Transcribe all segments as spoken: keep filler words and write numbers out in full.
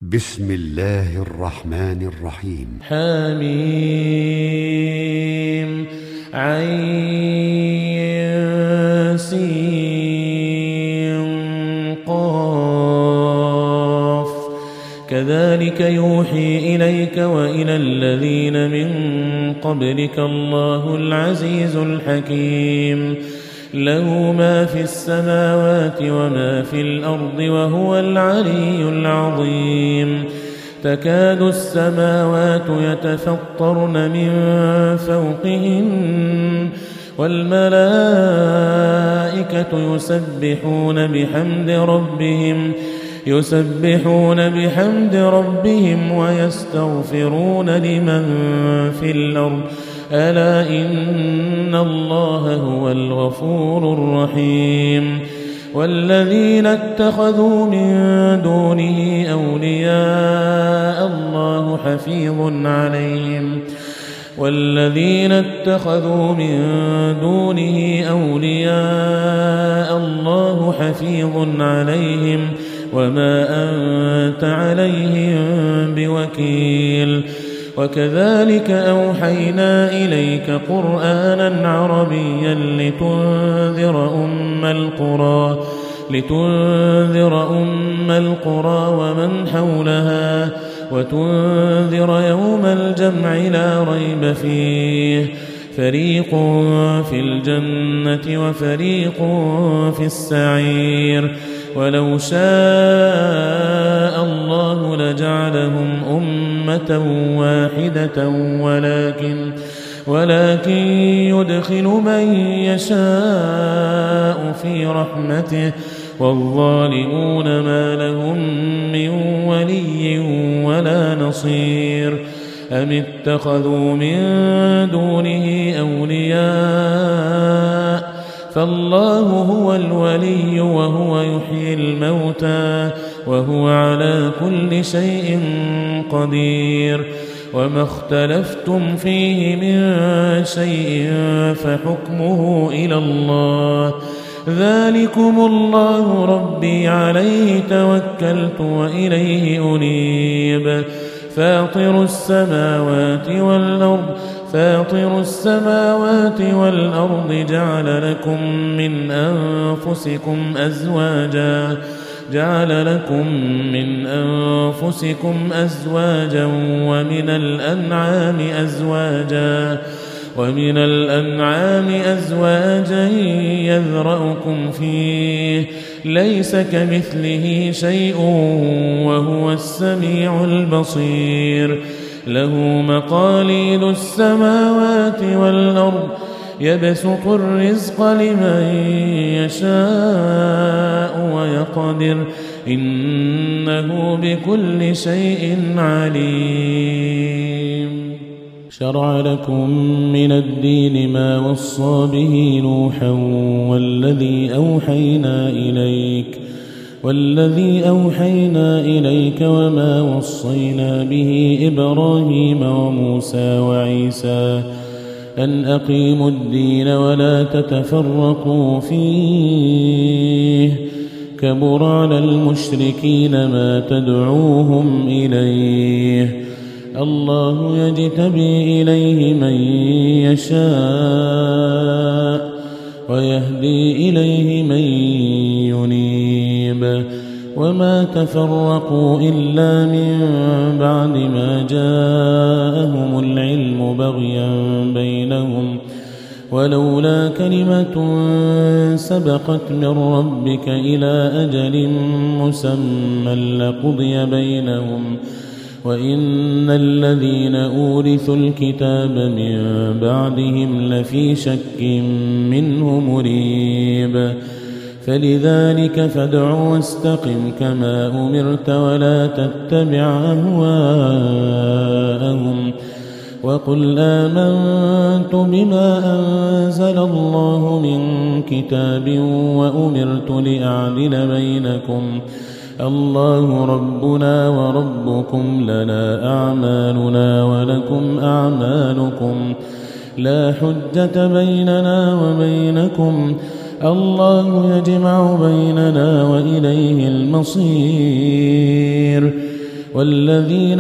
بسم الله الرحمن الرحيم. حميم عين سين قاف كذلك يوحي إليك وإلى الذين من قبلك الله العزيز الحكيم له ما في السماوات وما في الأرض وهو العلي العظيم تكاد السماوات يتفطرن من فوقهن والملائكة يسبحون بحمد ربهم يسبحون بحمد ربهم ويستغفرون لمن في الأرض ألا إن الله هو الغفور الرحيم والذين اتخذوا من دونه أولياء الله حفيظ عليهم والذين اتخذوا من دونه أولياء الله حفيظ عليهم وما أنت عليهم بوكيل وكذلك أوحينا إليك قرآنا عربيا لتنذر أم القرى لتنذر أم القرى ومن حولها وتنذر يوم الجمع لا ريب فيه فريق في الجنة وفريق في السعير ولو شاء الله لجعلهم أمة واحدة ولكن ولكن يدخل من يشاء في رحمته والظالمون ما لهم من ولي ولا نصير أم اتخذوا من دونه أولياء فالله هو الولي وهو يحيي الموتى وهو على كل شيء قدير وما اختلفتم فيه من شيء فحكمه إلى الله ذلكم الله ربي عليه توكلت وإليه أنيب فاطر السماوات والأرض فاطر السماوات والأرض جعل لكم من أنفسكم أزواجا جعل لكم من أنفسكم أزواجا ومن الأنعام أزواجا ومن الأنعام أزواجا يذرأكم فيه ليس كمثله شيء وهو السميع البصير له مقاليد السماوات والأرض يبسط الرزق لمن يشاء ويقدر إنه بكل شيء عليم شرع لكم من الدين ما وصى به نوحا والذي أوحينا إليك والذي أوحينا إليك وما وصينا به إبراهيم وموسى وعيسى أن أقيموا الدين ولا تتفرقوا فيه كبر على المشركين ما تدعوهم إليه الله يجتبي إليه من يشاء ويهدي إليه من ينيب وما تفرقوا إلا من بعد ما جاءهم العلم بغيا بينهم ولولا كلمة سبقت من ربك إلى أجل مسمى لقضي بينهم وإن الذين أورثوا الكتاب من بعدهم لفي شك منه مريب فلذلك فادع واستقم كما أمرت ولا تتبع أهواءهم وقل آمنت بما أنزل الله من كتاب وأمرت لأعدل بينكم الله ربنا وربكم لنا أعمالنا ولكم أعمالكم لا حجة بيننا وبينكم الله يجمع بيننا وإليه المصير والذين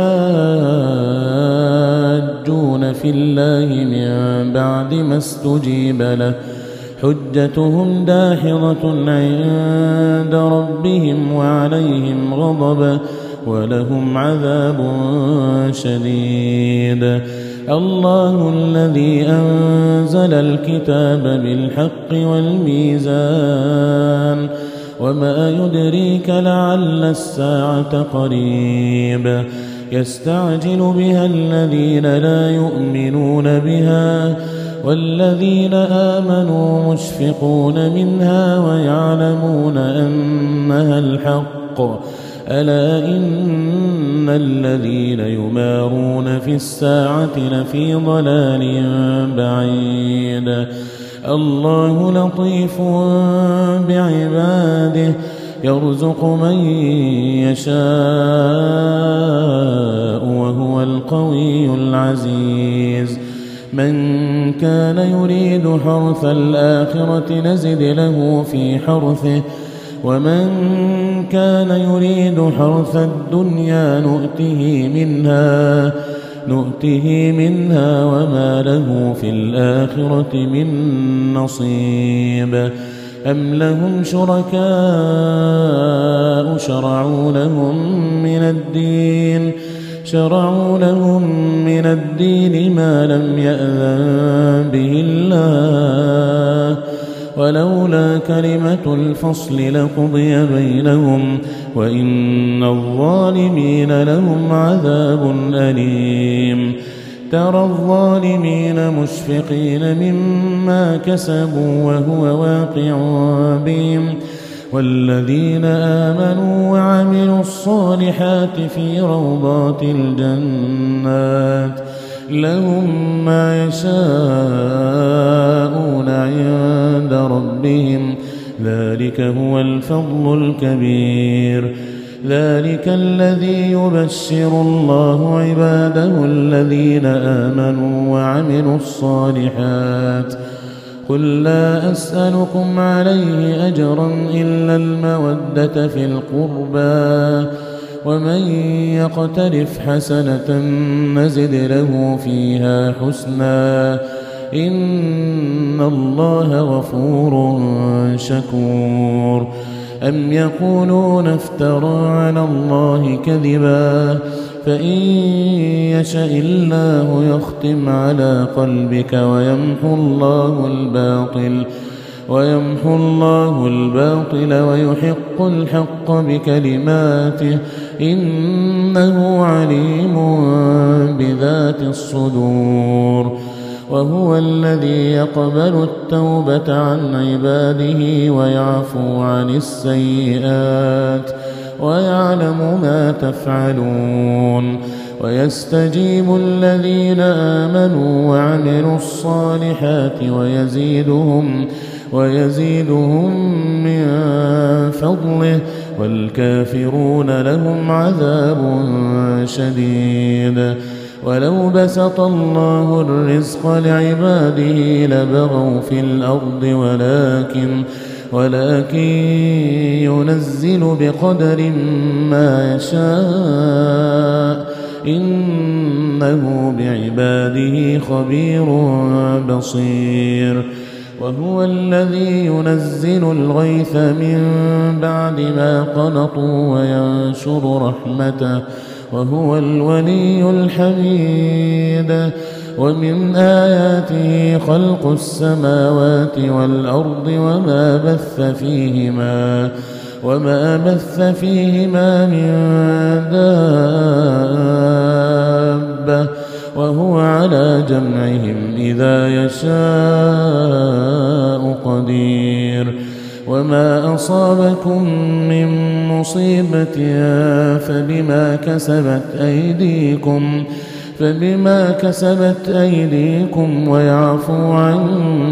يحاجون في الله من بعد ما استجيب له حجتهم داحضة عند ربهم وعليهم غضب ولهم عذاب شديد. الله الذي أنزل الكتاب بالحق والميزان وما يدريك لعل الساعة قريب يستعجل بها الذين لا يؤمنون بها والذين آمنوا مشفقون منها ويعلمون أنها الحق ألا إن الذين يمارون في الساعة لفي ضلال بعيد. الله لطيف بعباده يرزق من يشاء وهو القوي العزيز. من كان يريد حرث الآخرة نزد له في حرثه ومن كان يريد حرث الدنيا نؤته منها نؤته منها وما له في الآخرة من نصيب. أم لهم شركاء شرعوا لهم من الدين شرعوا لهم من الدين ما لم يأذن به الله ولولا كلمة الفصل لقضي بينهم وإن الظالمين لهم عذاب أليم. ترى الظالمين مشفقين مما كسبوا وهو واقع بهم والذين آمنوا وعملوا الصالحات في روضات الجنات لهم ما يشاءون عند ربهم ذلك هو الفضل الكبير. ذلك الذي يبشر الله عباده الذين آمنوا وعملوا الصالحات قل لا أسألكم عليه أجرا إلا المودة في القربى ومن يقترف حسنة نزد له فيها حسنا إن الله غفور شكور. أم يقولون افترى على الله كذبا فإن يشأ الله يختم على قلبك ويمحو الله الباطل ويمحو الله الباطل ويحق الحق بكلماته إنه عليم بذات الصدور. وهو الذي يقبل التوبة عن عباده ويعفو عن السيئات ويعلم ما تفعلون ويستجيب الذين آمنوا وعملوا الصالحات ويزيدهم ويزيدهم من فضله والكافرون لهم عذاب شديد. ولو بسط الله الرزق لعباده لبغوا في الأرض ولكن ولكن ينزل بقدر ما يشاء إنه بعباده خبير بصير. وهو الذي ينزل الغيث من بعد ما قنطوا وينشر رحمته وهو الولي الحميد. ومن آياته خلق السماوات والأرض وما بث فيهما وما بث فيهما من دابة وهو على جمعهم إذا يشاء قدير. وما أصابكم من مصيبة فبما كسبت أيديكم فبما كسبت أيديكم ويعفو عن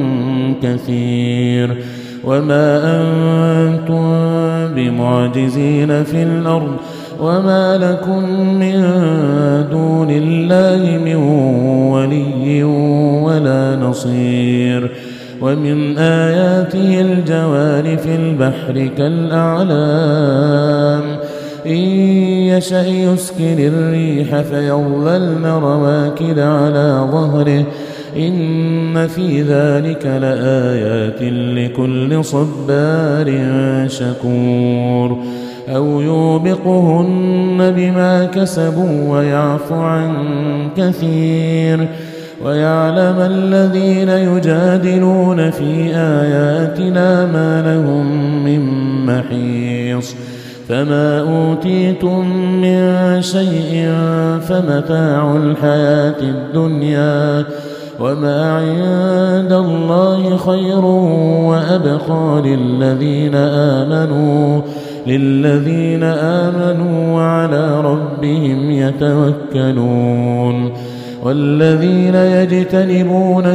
كثير. وما أنتم بمعجزين في الأرض وما لكم من دون الله من ولي ولا نصير. ومن آياته الجوار في البحر كالأعلام إن يشأ يسكن الريح فيظللن رواكد على ظهره إن في ذلك لآيات لكل صبار شكور أو يوبقهن بما كسبوا ويعفو عن كثير ويعلم الذين يجادلون في آياتنا ما لهم من محيص فما أوتيتم من شيء فمتاع الحياة الدنيا وما عند الله خير وأبقى للذين آمنوا للذين آمنوا وعلى ربهم يتوكلون والذين يجتنبون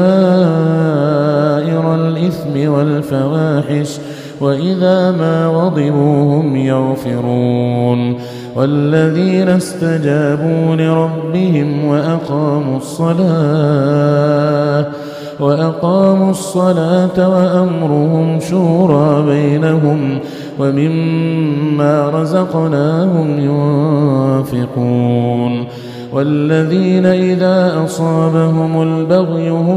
كبائر الإثم والفواحش وإذا ما غضبوا هم يغفرون والذين استجابوا لربهم وأقاموا الصلاة وأقاموا الصلاة وأمرهم شورى بينهم ومما رزقناهم ينفقون والذين إذا أصابهم البغي هم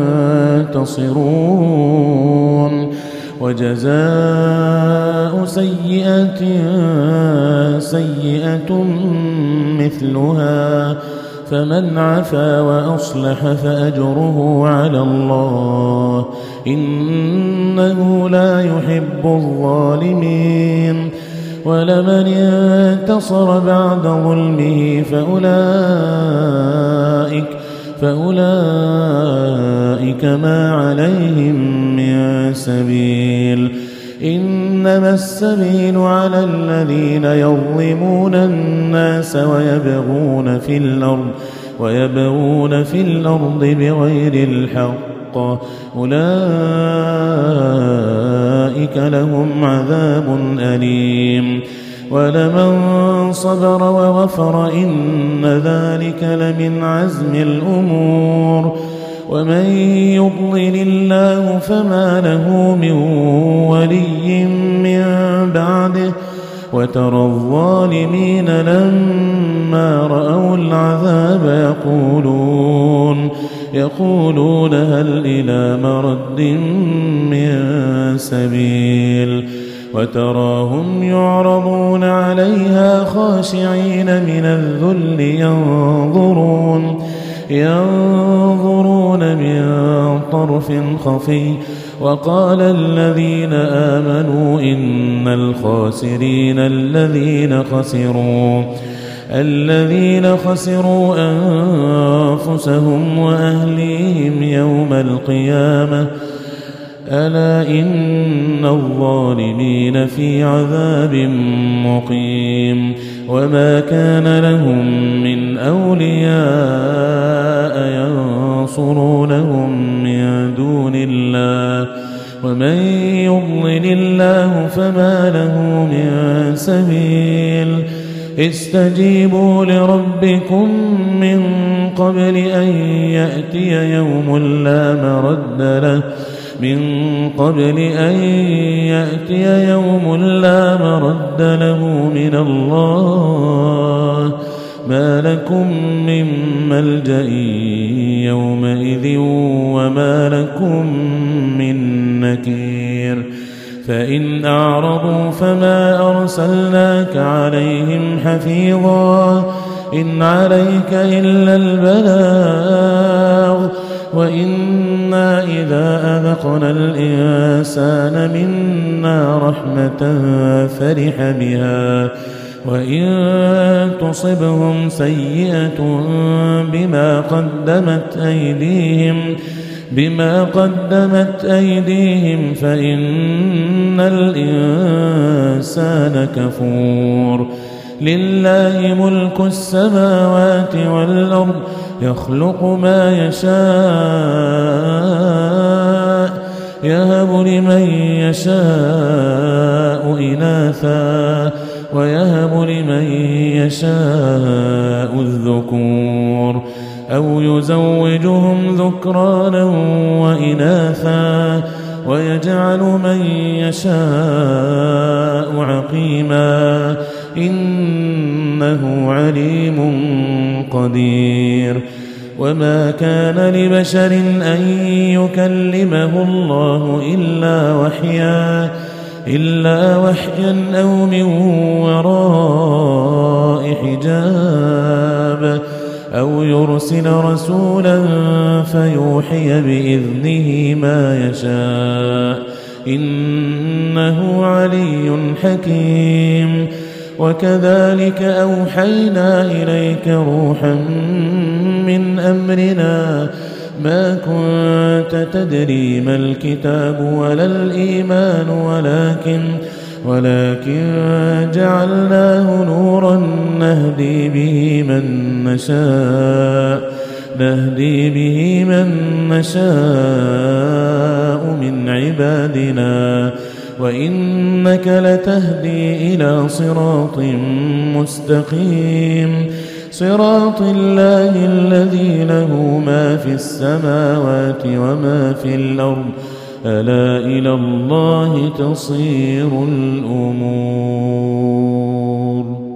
ينتصرون وجزاء سيئة سيئة مثلها فمن عفا وأصلح فأجره على الله إنه لا يحب الظالمين ولمن انتصر بعد ظلمه فأولئك فأولئك ما عليهم من سبيل إنما السبيل على الذين يظلمون الناس ويبغون في الأرض ويبغون في الأرض بغير الحق أولئك لهم عذاب أليم ولمن صبر وغفر إن ذلك لمن عزم الأمور ومن يضلل الله فما له من ولي من بعده وترى الظالمين لما رأوا العذاب يقولون يقولون هل إلى مرد من سبيل وتراهم يعرضون عليها خاشعين من الذل ينظرون ينظرون من طرف خفي وقال الذين آمنوا إن الخاسرين الذين خسروا الذين خسروا أنفسهم وأهليهم يوم القيامة ألا إن الظالمين في عذاب مقيم وما كان لهم من أولياء ينصرونهم من دون الله ومن يضلل الله فما له من سبيل استجيبوا لربكم من قبل أن يأتي يوم لا مرد له من قبل أن يأتي يوم لا مرد له من الله ما لكم من ملجأ يومئذ وما لكم من نكير فإن أعرضوا فما أرسلناك عليهم حفيظا إن عليك إلا البلاغ وإنا إذا أذقنا الإنسان منا رحمة فرح بها وإن تصبهم سيئة بما قدمت أيديهم بما قدمت أيديهم فإن الإنسان كفور لله ملك السماوات والأرض يخلق ما يشاء يهب لمن يشاء إناثا ويهب لمن يشاء الذكور أو يزوجهم ذكرانا وإناثا ويجعل من يشاء عقيما إنه عليم قدير. وما كان لبشر أن يكلمه الله إلا وحيا إلا وحيا أو من وراء حجاب أو يرسل رسولا فيوحي بإذنه ما يشاء إنه علي حكيم. وكذلك أوحينا إليك روحا من أمرنا ما كنت تدري ما الكتاب ولا الإيمان ولكن ولكن جعلناه نورا نهدي به من نشاء نهدي به من نشاء من عبادنا وإنك لتهدي إلى صراط مستقيم صراط الله الذي له ما في السماوات وما في الأرض ألا إلى الله تصير الأمور.